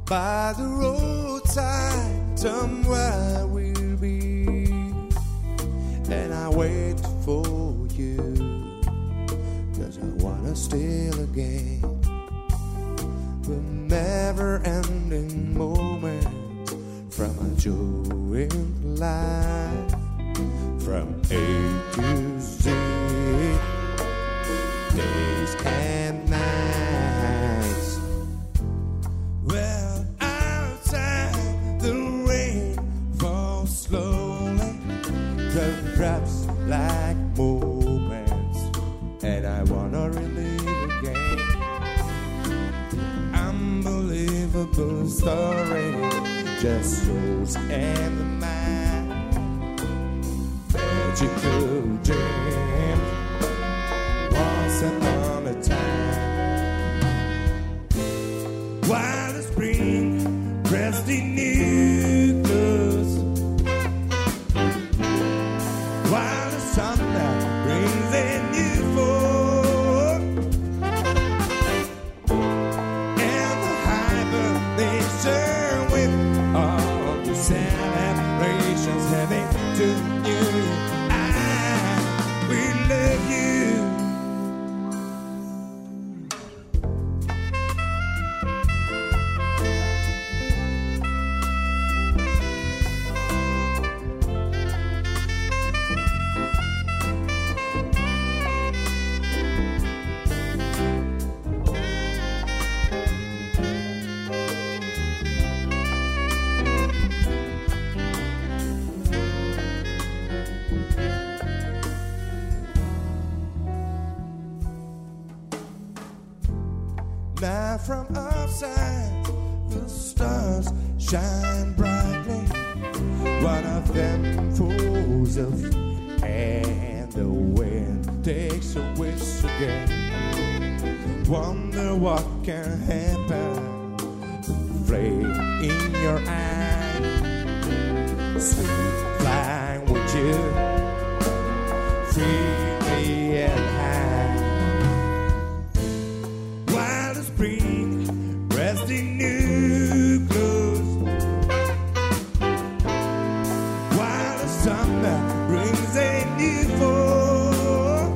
by the roadside, somewhere we'll be, and I wait for you, 'cause I wanna steal again the never-ending moments from a joy in life, from A to Z, days and nights. Well, outside the rain falls slowly, the drops like moments, and I wanna relive again the unbelievable story, just souls and the mind, magical dream. Once upon a time, while the spring dressed in new clothes, while the sunlight brings a new fall, and the hibernation with all the celebrations heading to New Year. I will love you. Now from outside, the stars shine brightly. One of them falls off, and the wind takes a wish again. Wonder what can happen. The flame in your eye, sweet flying with you, freely and high. Spring, dressed in new clothes, while the summer brings a new fall,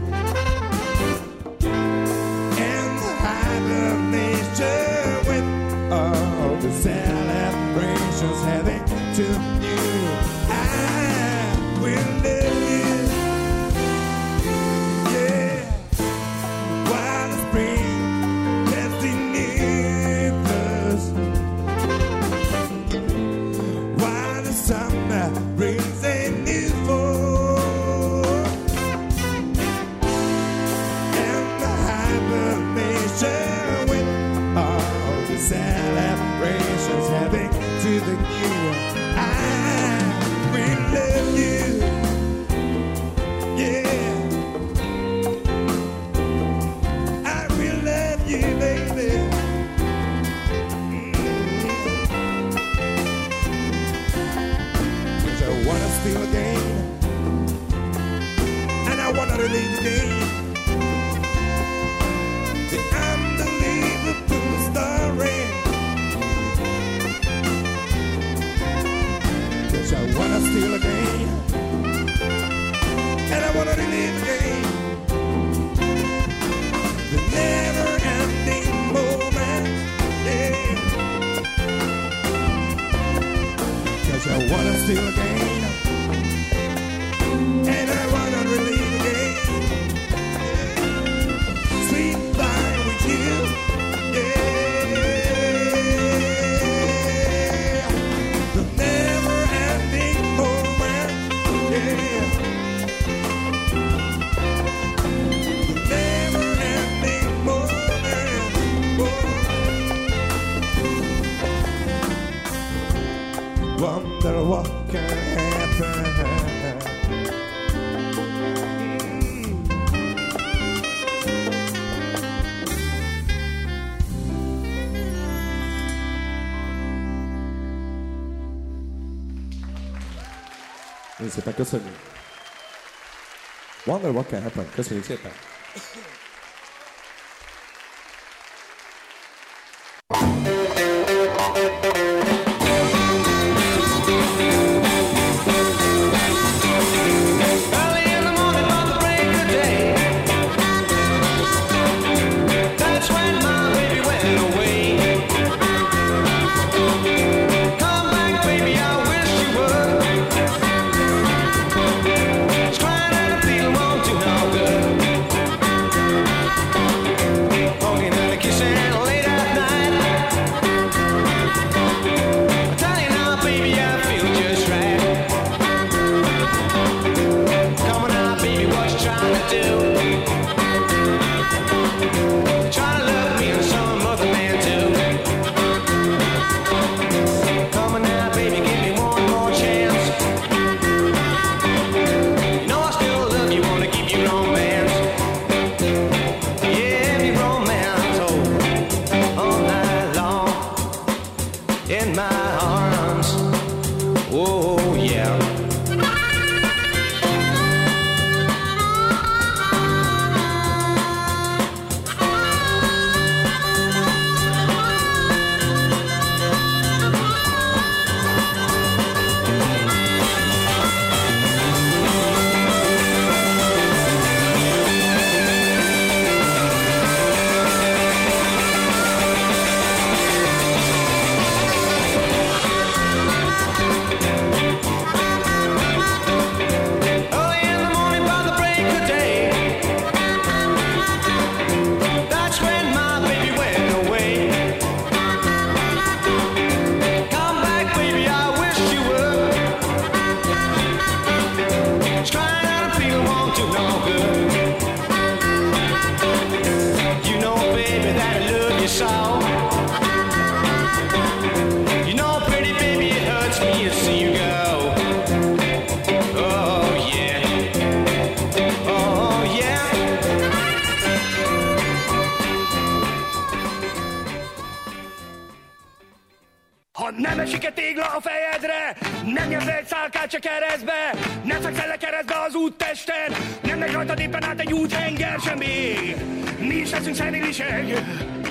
and the hibernation with all the celebrations heading to you. I will live you, yeah, while the spring summer brings a new fall, and the hibernation with all the celebrations heading to the new. I will love you, yeah, I will love you, baby. I wanna steal again, and I wanna relive again the unbelievable story. 'Cause I wanna steal again, and I wanna relive again the never-ending moment, yeah. 'Cause I wanna steal again, and I wanna relive again, sweet flying with you, yeah. The never-ending moment, yeah. The never-ending moment, oh. Wonder what can happen. C'est pas que ça. Wonder what can happen. Köszönjük szépen. esik egy tégla a fejedre, nem nyomsz egy szálkát se keresztbe, nem fekszel le keresztbe az úttesten, nem megy rajtad éppen át egy úthenger sem még. Mi is leszünk szenilisek,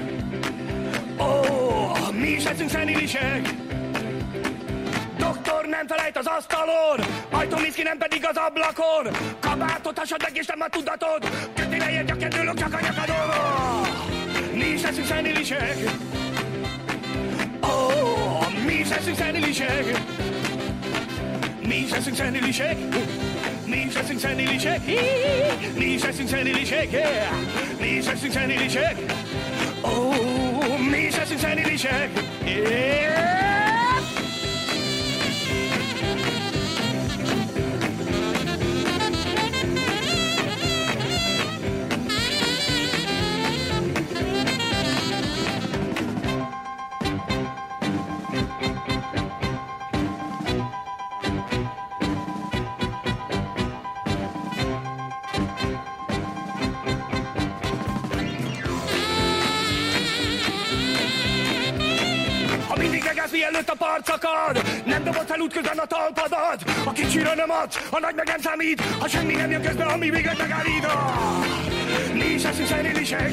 mi is leszünk szenilisek. Doktor nem felejt az asztalon, ajtómiszki nem pedig az ablakon. Kabátot hasad meg és nem a tudatod, kötél ért gyakorlók csak a nyakadon. Mi is leszünk szenilisek, mi is leszünk szenilisek. Mi is leszünk szenilisek, mi is leszünk szenilisek, mi is leszünk szenilisek, mi is leszünk szenilisek, mi is leszünk szenilisek, mielőtt a part szakad, nem dobod fel útközben a talpadat. A kicsire nem adsz, a nagy meg nem számít, ha semmi nem jön közben, ami végleg megállít. Mi is leszünk szenilisek,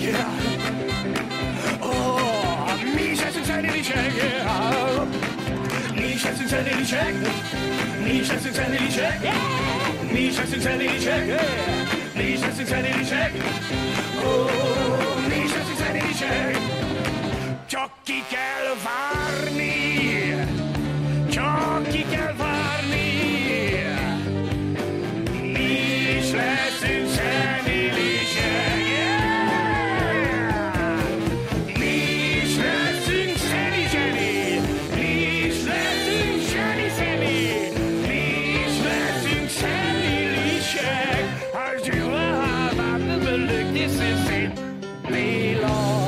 mi is leszünk szenilisek, mi is leszünk szenilisek, mi is leszünk szenilisek, mi is leszünk szenilisek, mi is leszünk szenilisek, mi is leszünk szenilisek. Csak ki kell várni, csak ki kell várni, mi is leszünk szenilisek, mi is leszünk szeni, mi is leszünk szeni, mi is leszünk szenilisek. As you are, I'm the look, this is it, belong.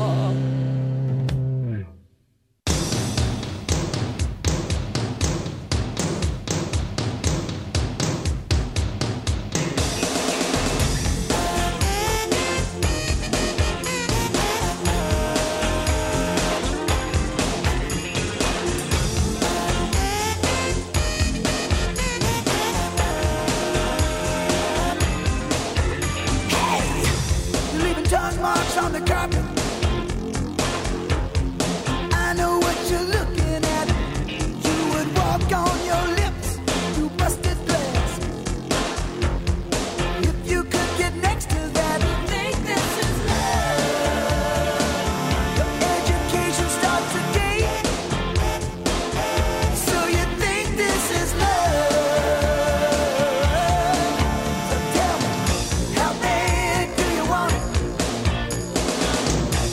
On the carpet, I know what you're looking at. You would walk on your lips through busted glass. If you could get next to that, you think this is love. Your education starts today, so you think this is love. So tell me, how bad do you want it?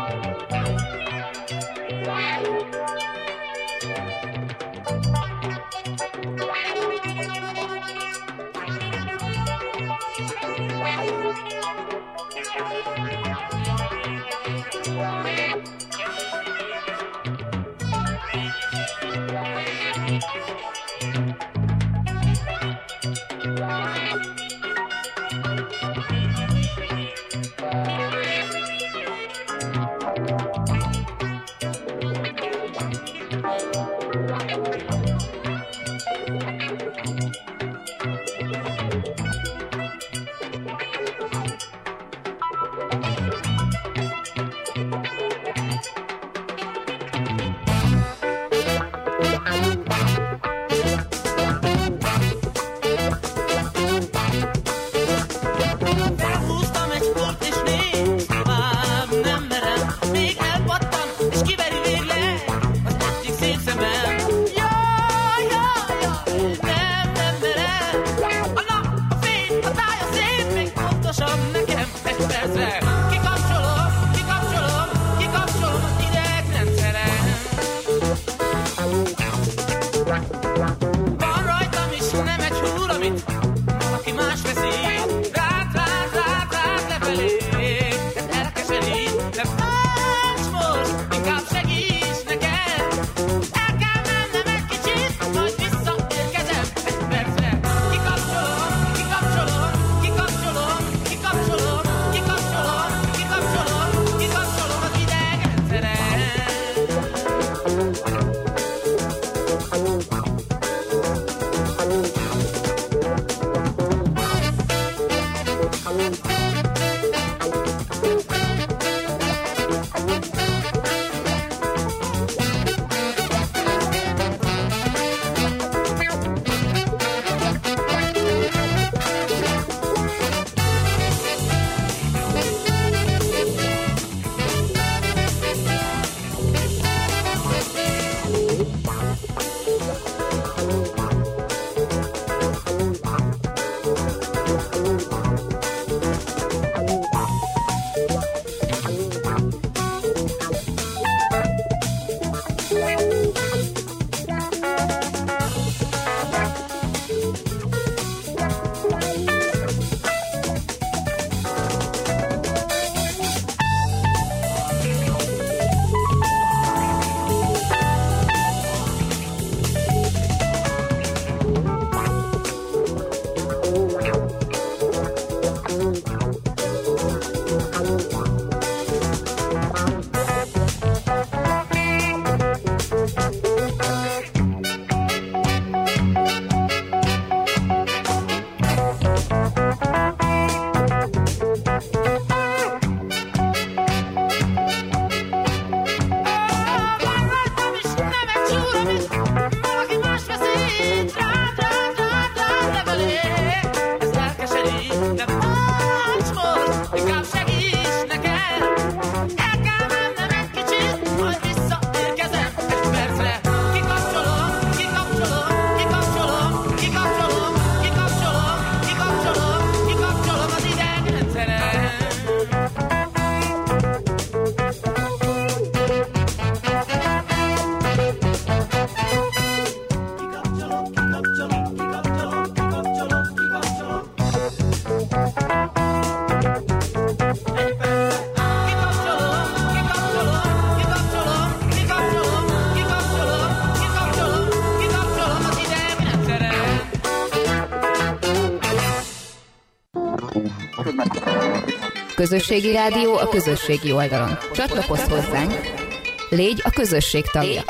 Közösségi rádió a közösségi oldalon. Csatlakozz hozzánk. Légy a közösség tagja.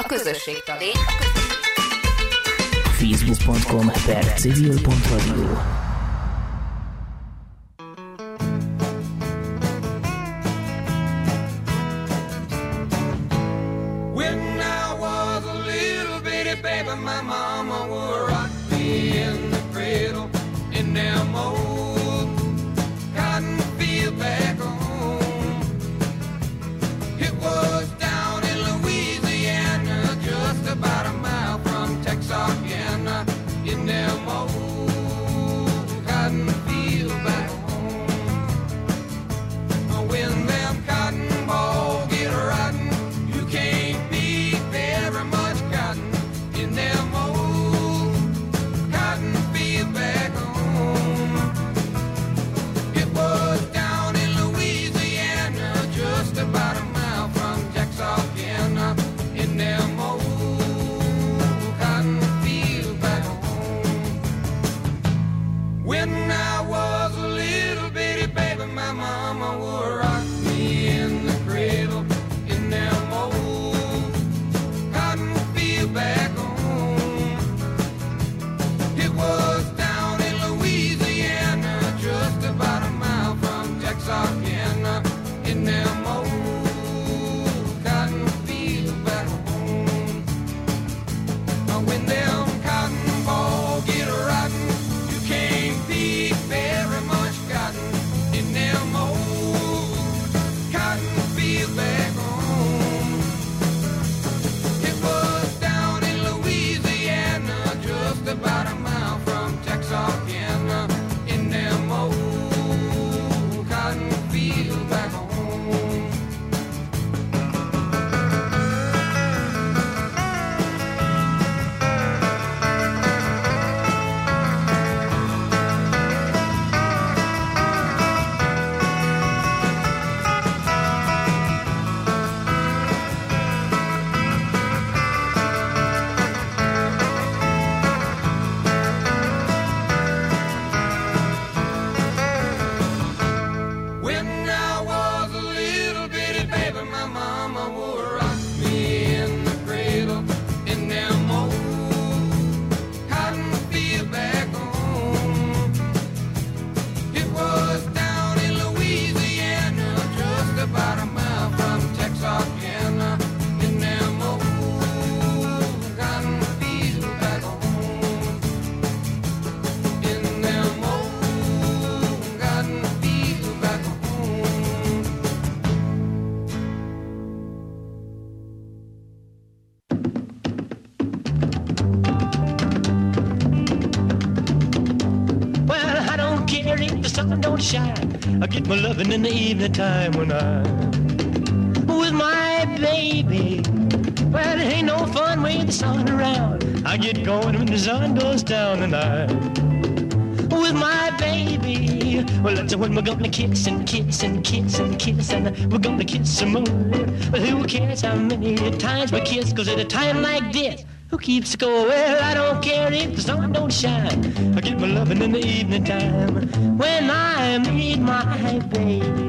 Facebook.com/civil.radio. About a mile from Texarkana in them old don't shine. I get my loving in the evening time when I'm with my baby. Well, it ain't no fun with the sun around. I get going when the sun goes down, and I'm with my baby. Well, that's when we're gonna kiss and kiss and kiss and kiss, and we're gonna kiss some more. Well, who cares how many times we kiss? 'Cause at a time like this, who keeps score? Well, I don't care if the sun don't shine. I get my loving in the evening time when I meet my baby.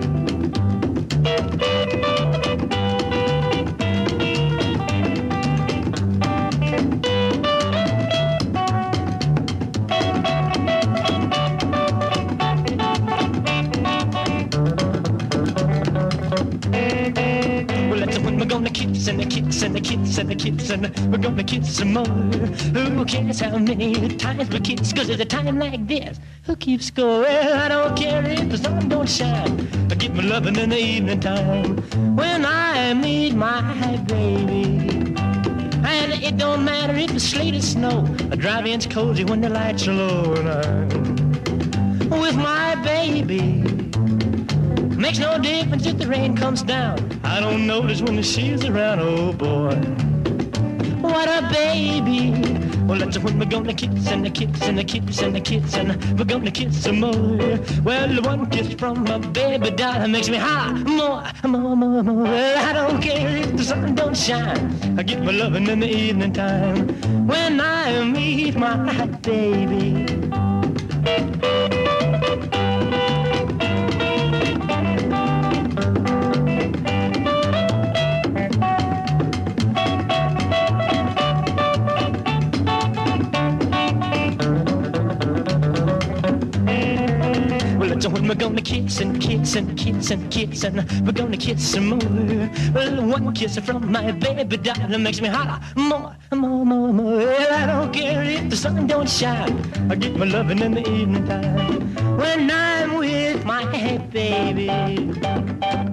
We're gonna kiss and a kiss and a kiss and a kiss, and we're gonna kiss some more. Who cares how many times we kiss? 'Cause at a time like this, who keeps score? Well, I don't care if the sun don't shine. I get my loving in the evening time when I meet my baby. And it don't matter if it's sleet or snow. I drive in's cozy when the lights are low, and I'm with my baby. Makes no difference if the rain comes down. I don't notice when she's around. Oh boy, what a baby. Well, that's when we're gonna kiss and a kiss and a kiss and a kiss, and we're gonna kiss some more. Well, the one kiss from my baby doll makes me holler more, more, more, more. Well, I don't care if the sun don't shine. I get my loving in the evening time when I meet my baby. So when we're gonna kiss and kiss and kiss and kiss, and we're gonna kiss some more. Well, one kiss from my baby doll makes me holler more, more, more, more. Well, I don't care if the sun don't shine. I get my loving in the evening time when I'm with my baby.